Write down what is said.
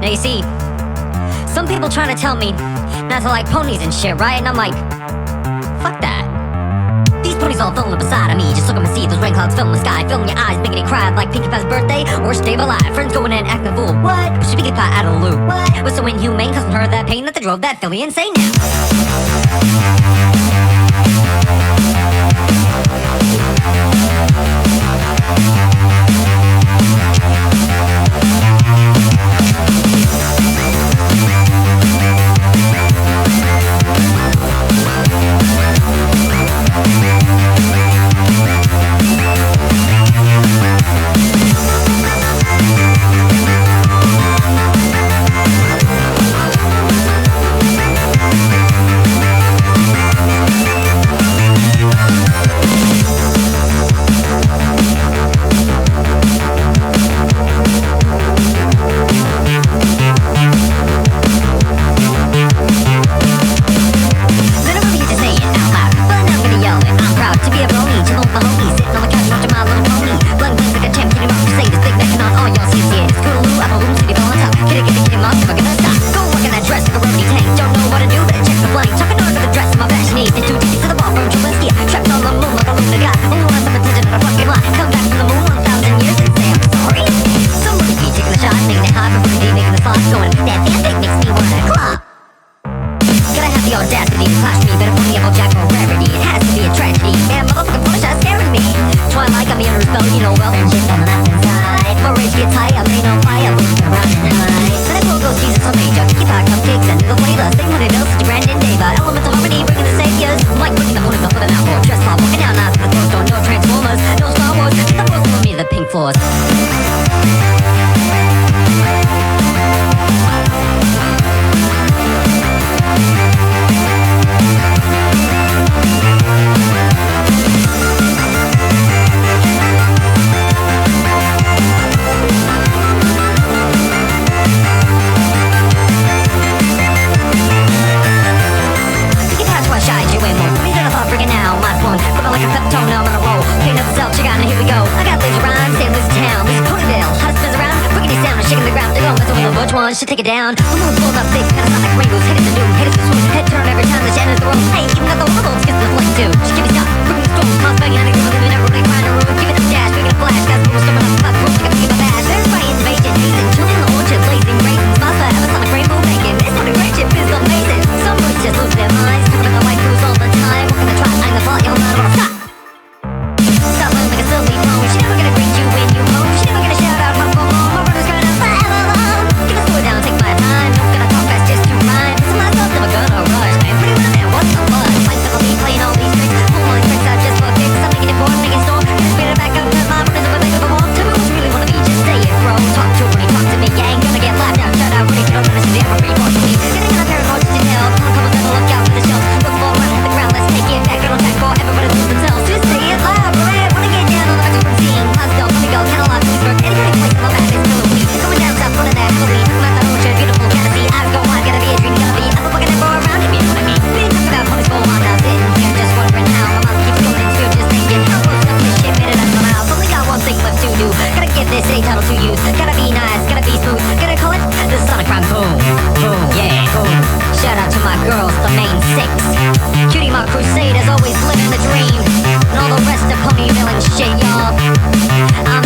Now you see, some people trying to tell me not to like ponies and shit, right? And I'm like, fuck that. These ponies all filling up beside of me. Just look up and see those rain clouds filling the sky, filling your eyes, making you cry like Pinkie Pie's birthday, worst day of our life. Friends going in acting a fool. What? Push Pinkie Pie out of the loop. What? Was so inhumane, causing her that pain that they drove that Philly insane now. Should take it down. The moon blows up big, kinda sound like rainbows hitting the doom. Hit us with swoosh, head turn every time that she enters the room. Hey, even got the world gets the flame too. She give me stop, bring me storms, smiles banging, and I give it everybody crying a room. Give it a dash, make it a flash, guys, we're coming up, stop, rules, you gotta give a bash. Everybody in the basement, hazing, children in the orchard, blazing, raisins, smiles forever, sound like rainbow bacon. It's not a great shit, is amazing. Somebody's just losing their minds, talking about white crews all the time. We're gonna try, I'm the fault, you'll not wanna stop. Stop living like a silly phone. She never gonna greet you when you home. She never gonna shout out my phone. My brother's crying out forever long. Give a slow down, take my time. Don't gonna talk fast, just to rhyme. This is myself, never gonna rush. I'm pretty well man, what's the buzz? Like to be playing all these tricks. Hold on, tricks out just for kicks. I'm making it for making store. Gonna speed it back up, cause my brother's a big of a wall. Tell me what you really wanna be, just say it, bro. Talk to me, talk to me, yeah. Ain't gonna get laughed out, shut out, really, you don't understand. I'm a free force to me. Getting on a pair of horses to tell. Come on, come on, look out for the shelves. Look for around, hit the ground, let's take it back. Get on track for everybody lose themselves. Just say it loud, right? Wanna get down on the back of scene. Let's go, let me go, catalog, Lewisburg. Any kind of place in my map is killing me. Going down south, running that heavily. Talking about that orchard, beautiful canopy. I go on, gotta be a dream, gotta be. I'm a fucking ever around him, you know what I mean? We ain't talking about ponies go on, now sitting here just wondering how my mom keeps going into just thinking how close up this shit made it out of my mouth. Only got one thing left to do. Gotta give this a title to use. Gotta be nice, gotta be smooth. Gotta call it the Sonic Rhyme. Boom, boom, yeah, boom. Shout out to my girls, the main six. Cutie Mark Crusaders always living the dream. And all the rest of pony villain shit, y'all.